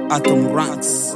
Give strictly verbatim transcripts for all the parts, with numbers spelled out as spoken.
Atom Rants.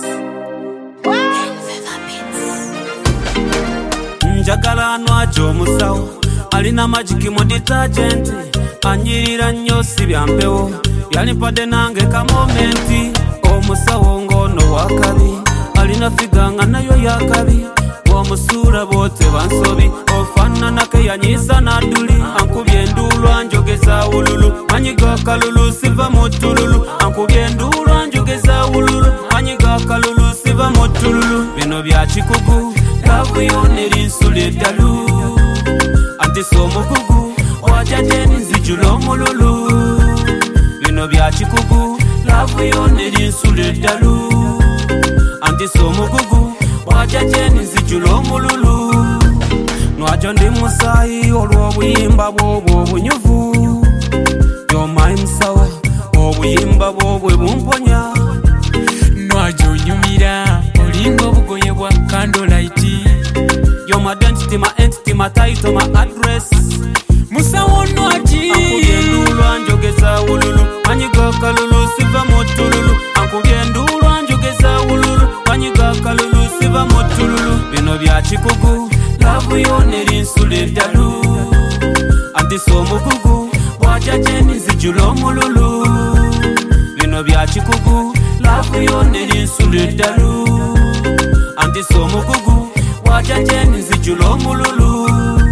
Njagala nwacho musawo alina magic mu detergent anyirira nnyo si byampewo yalimpadde nange ka momenti omusawo ngono wakabi alina figanga nayo yakabi omusura bote bansobi ofanana ke yanyisa naduli ankubye ndulu anjogeza ululu manyiga kalulu siva mutululu ankubye ndulu anjogeza ululu manyiga kalulu siva mutululu bino bya kikugu lavu yoneri nsule dalu anti somukugu wajajeni nzijula omululu bino bya kikugu lavu yoneri nsule dalu anti somukugu wajajeni nzijula omululu nwajo ndi musayi olw'obuyimba bwobwo obunyuvu yomayi musawo obuyimba bwobwe bumponya nwajo onyumira olinga obugoye bwa candlelight yo my identity, my entity, my title, my address musawo nwaji ankubye ndulu anjogeza ululu manyiga kalulu siva mutululu ankubye ndulu anjogeza ululu manyiga kalulu siva mutululu bino bya kikugu lavu yoneri nsule dalu anti somukugu wajajeni nzijula omululu bino bya kikugu lavu yoneri nsule dalu anti somukugu wajajeni nzijula omululu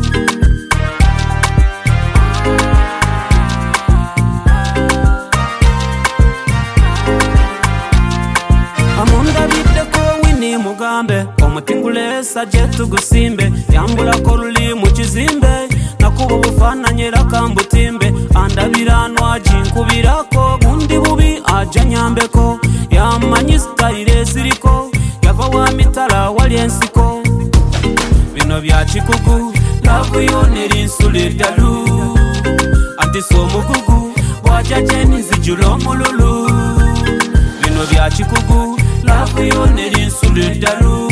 amundabiddeko wini mugambe omutingulesa gye tugusimbe yambulako luli mu kizimbe nakuba obufaananyira kambutimbe andabira nwaji nkubirako gundi bubi ajja nyambeko yamanyi sitayire eziriko yava wa mitala wali ensiko bino bya kikugu lavu yoneri nsule dalu anti somukugu wajajeni nzijula omululu bino bya kikugu lavu yoneri nsule dalu